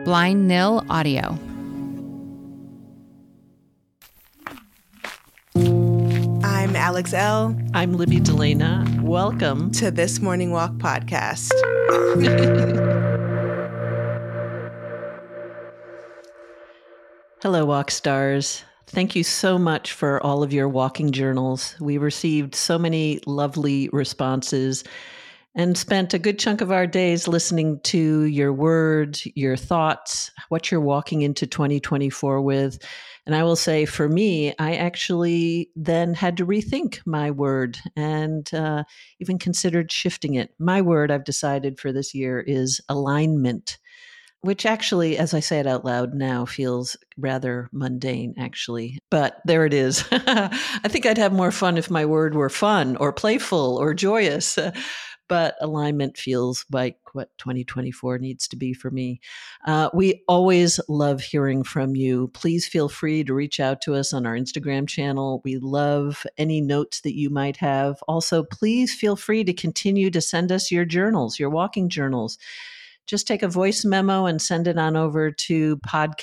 Blind Nil Audio. I'm Alex L. I'm Libby Delana. Welcome to This Morning Walk podcast. Hello, Walk Stars. Thank you so much for all of your walking journals. We received so many lovely responses and spent a good chunk of our days listening to your words, your thoughts, what you're walking into 2024 with. And I will say for me, I actually then had to rethink my word and even considered shifting it. My word I've decided for this year is alignment, which actually, as I say it out loud now, feels rather mundane, actually. But there it is. I think I'd have more fun if my word were fun or playful or joyous. But alignment feels like what 2024 needs to be for me. We always love hearing from you. Please feel free to reach out to us on our Instagram channel. We love any notes that you might have. Also, please feel free to continue to send us your journals, your walking journals. Just take a voice memo and send it on over to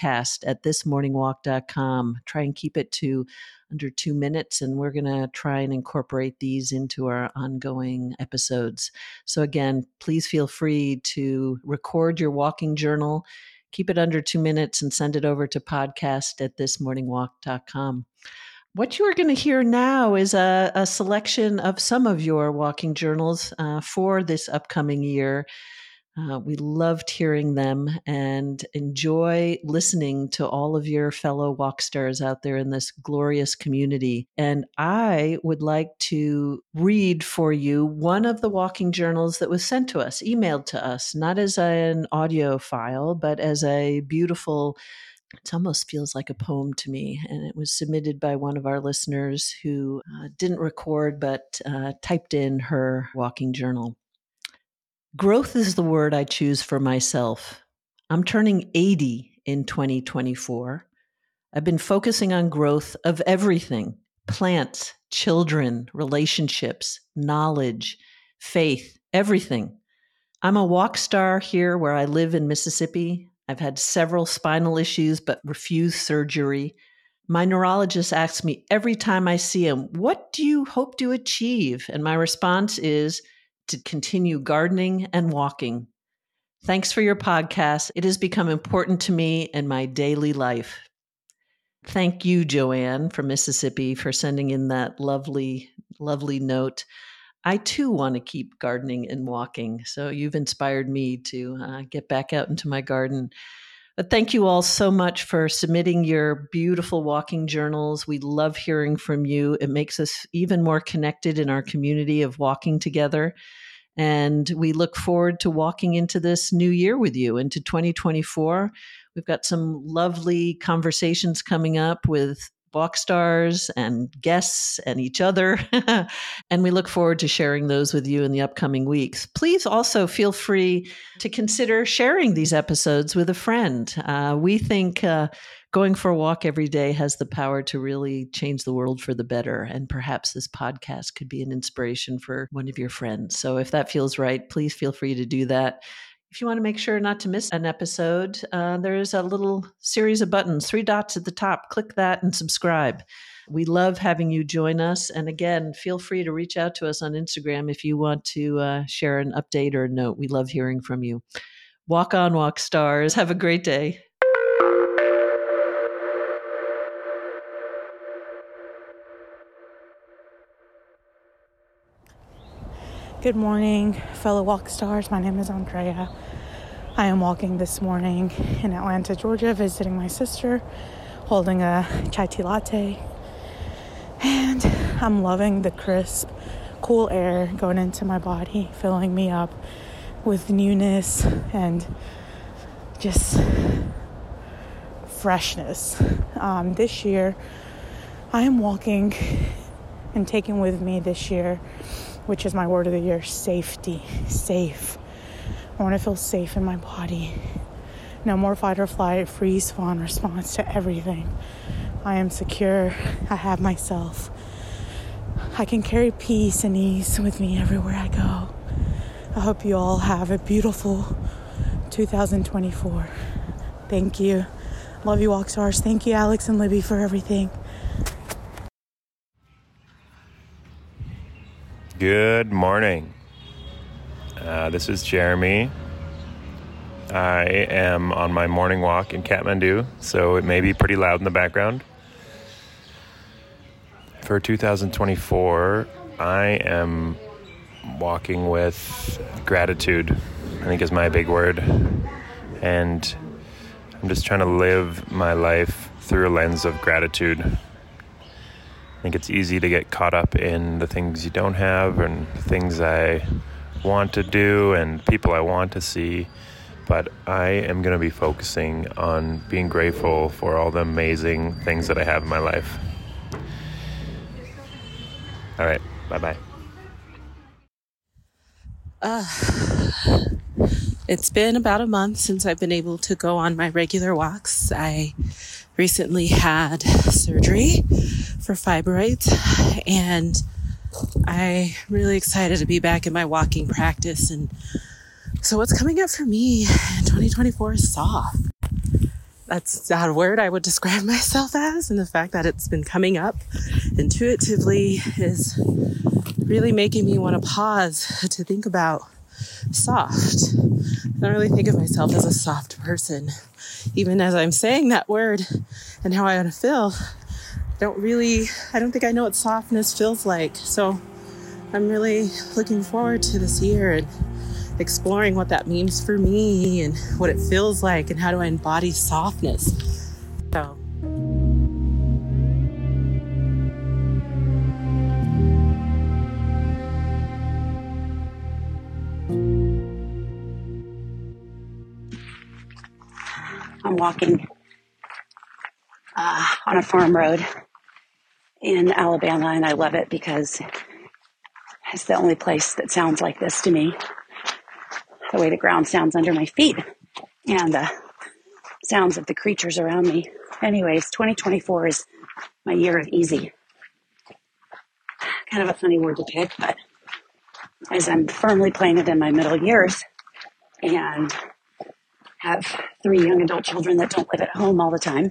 podcast@thismorningwalk.com. Try and keep it to under 2 minutes, and we're going to try and incorporate these into our ongoing episodes. So again, please feel free to record your walking journal, keep it under 2 minutes, and send it over to podcast@thismorningwalk.com. What you are going to hear now is a selection of some of your walking journals for this upcoming year. We loved hearing them and enjoy listening to all of your fellow walk stars out there in this glorious community. And I would like to read for you one of the walking journals that was sent to us, emailed to us, not as an audio file, but as a beautiful, it almost feels like a poem to me. And it was submitted by one of our listeners who didn't record, but typed in her walking journal. Growth is the word I choose for myself. I'm turning 80 in 2024. I've been focusing on growth of everything: plants, children, relationships, knowledge, faith, everything. I'm a walk star here where I live in Mississippi. I've had several spinal issues but refused surgery. My neurologist asks me every time I see him, "What do you hope to achieve?" And my response is to continue gardening and walking. Thanks for your podcast. It has become important to me in my daily life. Thank you, Joanne from Mississippi, for sending in that lovely, lovely note. I too want to keep gardening and walking. So you've inspired me to get back out into my garden. But thank you all so much for submitting your beautiful walking journals. We love hearing from you. It makes us even more connected in our community of walking together. And we look forward to walking into this new year with you, into 2024. We've got some lovely conversations coming up with walk stars and guests and each other. And we look forward to sharing those with you in the upcoming weeks. Please also feel free to consider sharing these episodes with a friend. We think going for a walk every day has the power to really change the world for the better. And perhaps this podcast could be an inspiration for one of your friends. So if that feels right, please feel free to do that. If you want to make sure not to miss an episode, there's a little series of buttons, 3 dots at the top. Click that and subscribe. We love having you join us. And again, feel free to reach out to us on Instagram if you want to share an update or a note. We love hearing from you. Walk on, walk stars. Have a great day. Good morning, fellow walk stars. My name is Andrea. I am walking this morning in Atlanta, Georgia, visiting my sister, holding a chai tea latte. And I'm loving the crisp, cool air going into my body, filling me up with newness and just freshness. This year, I am walking and taking with me this year, which is my word of the year, safety, safe. I want to feel safe in my body. No more fight or flight, freeze, fawn response to everything. I am secure. I have myself. I can carry peace and ease with me everywhere I go. I hope you all have a beautiful 2024. Thank you. Love you, Walk Stars. Thank you, Alex and Libby, for everything. Good morning. This is Jeremy. I am on my morning walk in Kathmandu, so it may be pretty loud in the background. For 2024, I am walking with gratitude, I think is my big word. And I'm just trying to live my life through a lens of gratitude. I think it's easy to get caught up in the things you don't have and the things I want to do and people I want to see. But I am going to be focusing on being grateful for all the amazing things that I have in my life. All right. Bye-bye. It's been about a month since I've been able to go on my regular walks. I recently had surgery for fibroids, and I'm really excited to be back in my walking practice. And so what's coming up for me in 2024 is soft. That's not a word I would describe myself as, and the fact that it's been coming up intuitively is really making me want to pause to think about soft. I don't really think of myself as a soft person. Even as I'm saying that word and how I want to feel, I don't think I know what softness feels like. So I'm really looking forward to this year and exploring what that means for me and what it feels like and how do I embody softness. So I'm walking on a farm road in Alabama, and I love it because it's the only place that sounds like this to me. The way the ground sounds under my feet and the sounds of the creatures around me. Anyways, 2024 is my year of easy. Kind of a funny word to pick, but as I'm firmly planted in my middle years and have 3 young adult children that don't live at home all the time,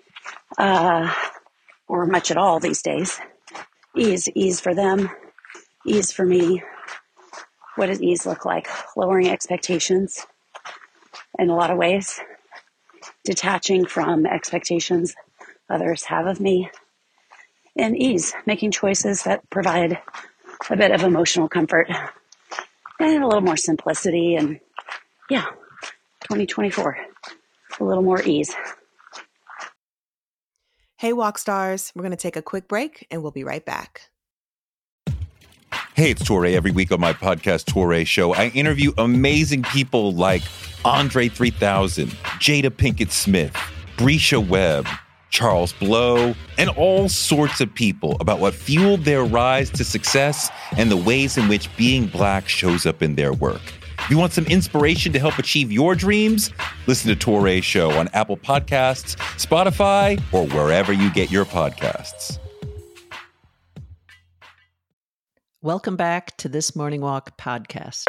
or much at all these days. Ease for them, ease for me. What does ease look like? Lowering expectations in a lot of ways, detaching from expectations others have of me, and ease, making choices that provide a bit of emotional comfort and a little more simplicity. And 2024, a little more ease. Hey, Walk Stars. We're going to take a quick break and we'll be right back. Hey, it's Touré. Every week on my podcast, Touré Show, I interview amazing people like Andre 3000, Jada Pinkett Smith, Brescia Webb, Charles Blow, and all sorts of people about what fueled their rise to success and the ways in which being Black shows up in their work. If you want some inspiration to help achieve your dreams, listen to Touré Show on Apple Podcasts, Spotify, or wherever you get your podcasts. Welcome back to This Morning Walk podcast.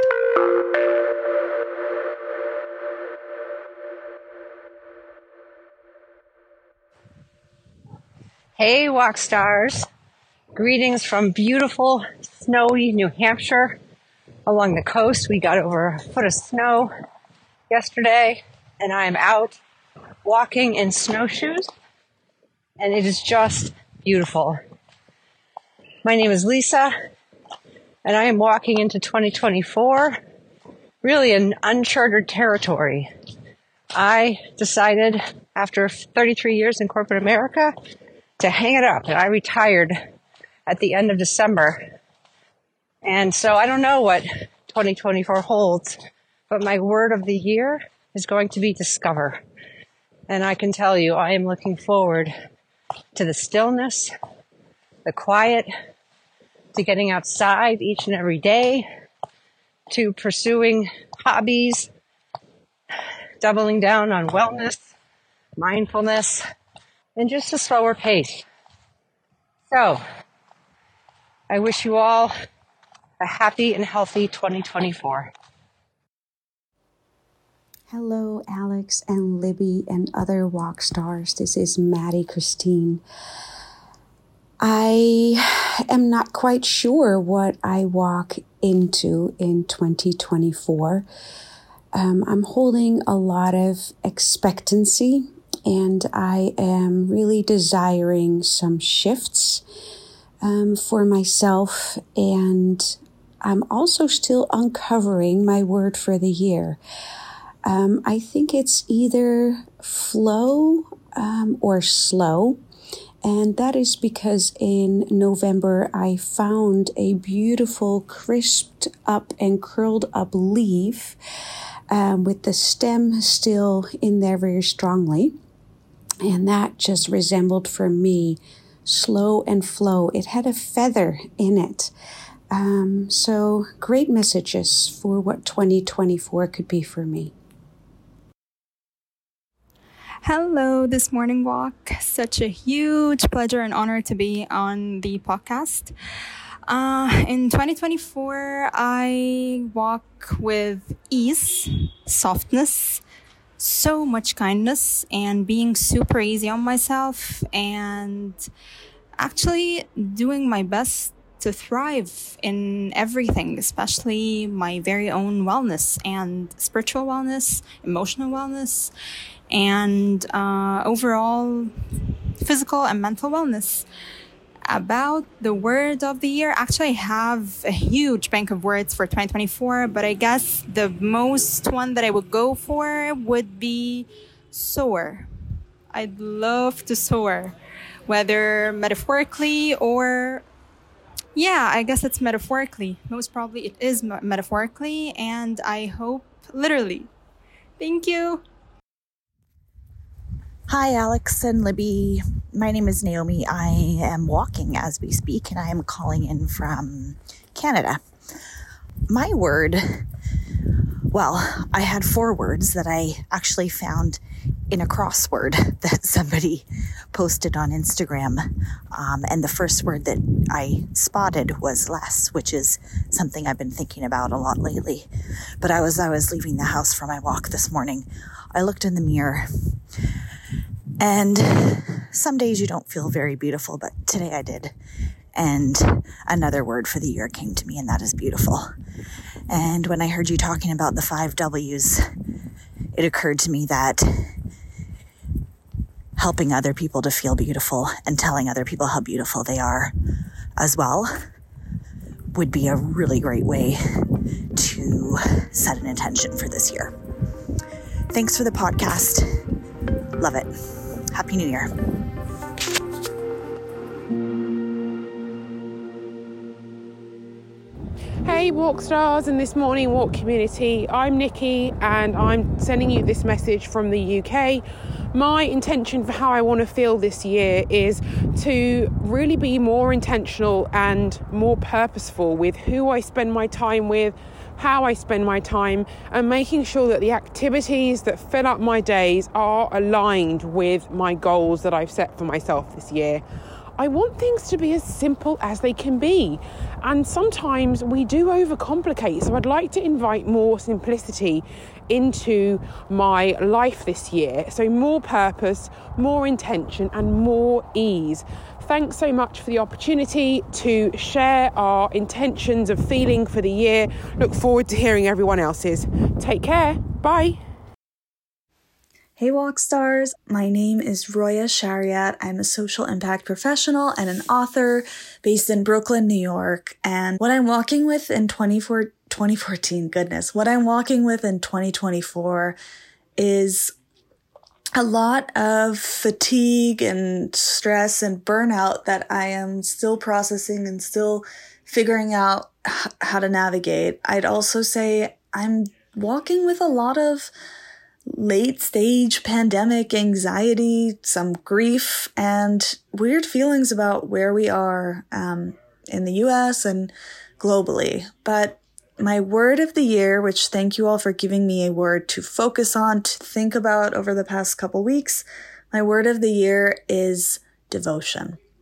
Hey, Walk Stars. Greetings from beautiful, snowy New Hampshire. Along the coast, we got over a foot of snow yesterday, and I am out walking in snowshoes, and it is just beautiful. My name is Lisa, and I am walking into 2024, really in uncharted territory. I decided after 33 years in corporate America to hang it up, and I retired at the end of December. And so I don't know what 2024 holds, but my word of the year is going to be discover. And I can tell you, I am looking forward to the stillness, the quiet, to getting outside each and every day, to pursuing hobbies, doubling down on wellness, mindfulness, and just a slower pace. So, I wish you all a happy and healthy 2024. Hello, Alex and Libby and other walk stars. This is Maddie Christine. I am not quite sure what I walk into in 2024. I'm holding a lot of expectancy, and I am really desiring some shifts for myself, and I'm also still uncovering my word for the year. I think it's either flow or slow. And that is because in November, I found a beautiful crisped up and curled up leaf with the stem still in there very strongly. And that just resembled for me slow and flow. It had a feather in it. So great messages for what 2024 could be for me. Hello, this morning walk. Such a huge pleasure and honor to be on the podcast. In 2024, I walk with ease, softness, so much kindness, and being super easy on myself, and actually doing my best to thrive in everything, especially my very own wellness and spiritual wellness, emotional wellness, and overall physical and mental wellness. About the word of the year, actually I have a huge bank of words for 2024, but I guess the most one that I would go for would be soar. I'd love to soar, whether metaphorically or, yeah, I guess it's metaphorically. Most probably it is metaphorically, and I hope literally. Thank you. Hi, Alex and Libby. My name is Naomi. I am walking as we speak, and I am calling in from Canada. My word, well, I had 4 words that I actually found in a crossword that somebody posted on Instagram. And the first word that I spotted was less, which is something I've been thinking about a lot lately. But as I was leaving the house for my walk this morning, I looked in the mirror. And some days you don't feel very beautiful, but today I did. And another word for the year came to me, and that is beautiful. And when I heard you talking about the 5 W's, it occurred to me that helping other people to feel beautiful and telling other people how beautiful they are as well would be a really great way to set an intention for this year. Thanks for the podcast. Love it. Happy New Year. Hey walk stars and this morning walk community, I'm Nikki and I'm sending you this message from the UK. My intention for how I want to feel this year is to really be more intentional and more purposeful with who I spend my time with, how I spend my time, and making sure that the activities that fill up my days are aligned with my goals that I've set for myself this year. I want things to be as simple as they can be, and sometimes we do overcomplicate, so I'd like to invite more simplicity into my life this year. So more purpose, more intention, and more ease. Thanks so much for the opportunity to share our intentions of feeling for the year. Look forward to hearing everyone else's. Take care. Bye. Hey walk stars, my name is Roya Shariat. I'm a social impact professional and an author based in Brooklyn, New York. And what I'm walking with in 2014, what I'm walking with in 2024 is a lot of fatigue and stress and burnout that I am still processing and still figuring out how to navigate. I'd also say I'm walking with a lot of late stage pandemic anxiety, some grief, and weird feelings about where we are in the US and globally. But my word of the year, which thank you all for giving me a word to focus on, to think about over the past couple weeks, my word of the year is devotion.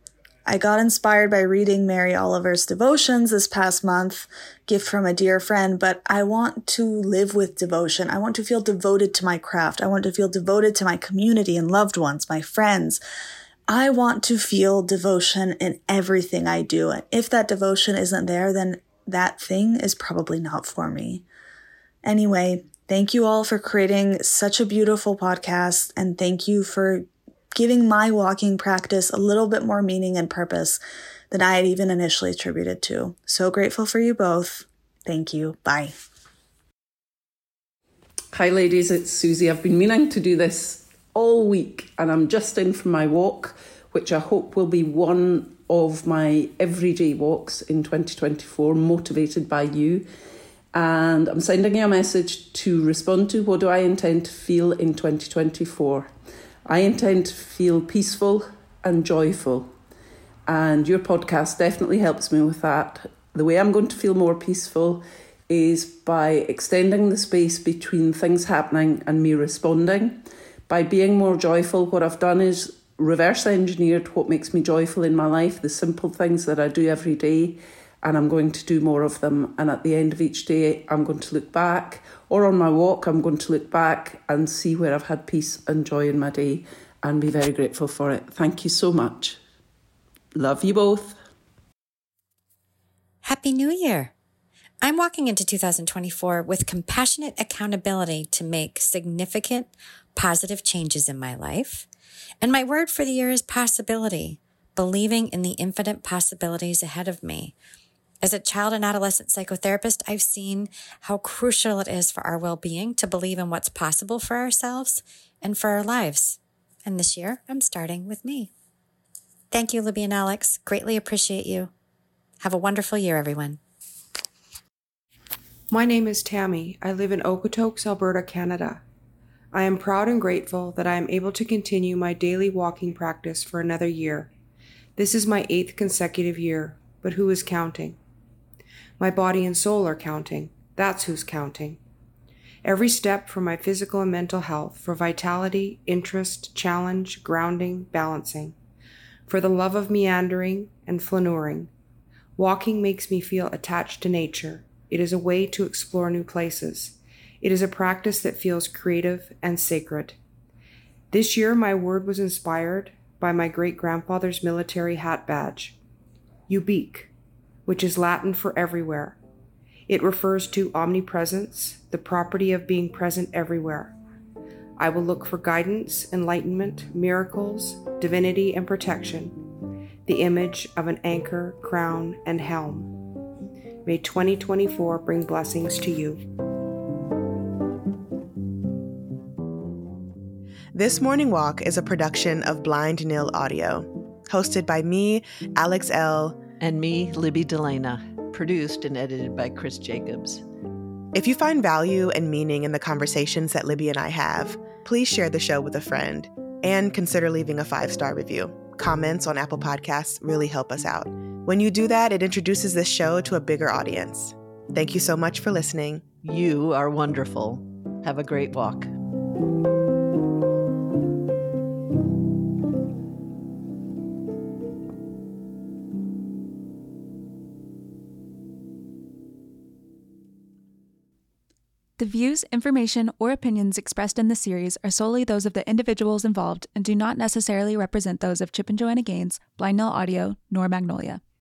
I got inspired by reading Mary Oliver's devotions this past month, gift from a dear friend, but I want to live with devotion. I want to feel devoted to my craft. I want to feel devoted to my community and loved ones, my friends. I want to feel devotion in everything I do. And if that devotion isn't there, then that thing is probably not for me. Anyway, thank you all for creating such a beautiful podcast, and thank you for giving my walking practice a little bit more meaning and purpose than I had even initially attributed to. So grateful for you both. Thank you. Bye. Hi ladies, it's Susie. I've been meaning to do this all week, and I'm just in from my walk, which I hope will be one of my everyday walks in 2024, motivated by you. And I'm sending you a message to respond to what do I intend to feel in 2024. I intend to feel peaceful and joyful, and your podcast definitely helps me with that. The way I'm going to feel more peaceful is by extending the space between things happening and me responding. By being more joyful, what I've done is reverse engineered what makes me joyful in my life, the simple things that I do every day, and I'm going to do more of them. And at the end of each day, I'm going to look back, or on my walk, I'm going to look back and see where I've had peace and joy in my day and be very grateful for it. Thank you so much. Love you both. Happy New Year. I'm walking into 2024 with compassionate accountability to make significant positive changes in my life. And my word for the year is possibility, believing in the infinite possibilities ahead of me. As a child and adolescent psychotherapist, I've seen how crucial it is for our well-being to believe in what's possible for ourselves and for our lives. And this year, I'm starting with me. Thank you, Libby and Alex. Greatly appreciate you. Have a wonderful year, everyone. My name is Tammy. I live in Okotoks, Alberta, Canada. I am proud and grateful that I am able to continue my daily walking practice for another year. This is my 8th consecutive year, but who is counting? My body and soul are counting. That's who's counting. Every step for my physical and mental health, for vitality, interest, challenge, grounding, balancing, for the love of meandering and flaneuring. Walking makes me feel attached to nature. It is a way to explore new places. It is a practice that feels creative and sacred. This year, my word was inspired by my great-grandfather's military hat badge, ubique, which is Latin for everywhere. It refers to omnipresence, the property of being present everywhere. I will look for guidance, enlightenment, miracles, divinity, and protection, the image of an anchor, crown, and helm. May 2024 bring blessings to you. This Morning Walk is a production of Blind Nil Audio, hosted by me, Alex L., and me, Libby Delana, produced and edited by Chris Jacobs. If you find value and meaning in the conversations that Libby and I have, please share the show with a friend and consider leaving a 5-star review. Comments on Apple Podcasts really help us out. When you do that, it introduces this show to a bigger audience. Thank you so much for listening. You are wonderful. Have a great walk. The views, information, or opinions expressed in this series are solely those of the individuals involved and do not necessarily represent those of Chip and Joanna Gaines, Blind Nil Audio, nor Magnolia.